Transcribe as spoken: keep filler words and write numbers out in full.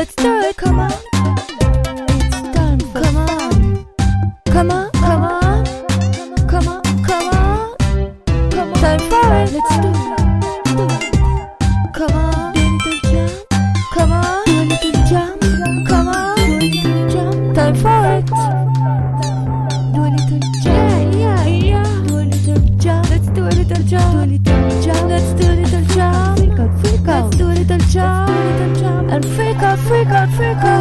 Let's do it, come on. It's time for come on. Come on, come on. Come on, come on. Come on. Time for it. Let's do it. Do it. Come on. Do a little jump. Come on. Do a little jump. Come on. Do a little jump. Time for it. Do a little jump. Yeah, yeah, yeah. Do a little jump. Let's do a little jump. Do a little jump. Let's do a little jump. Freak out, freak out. Let's do a little jump. And freak out, freak out, freak out.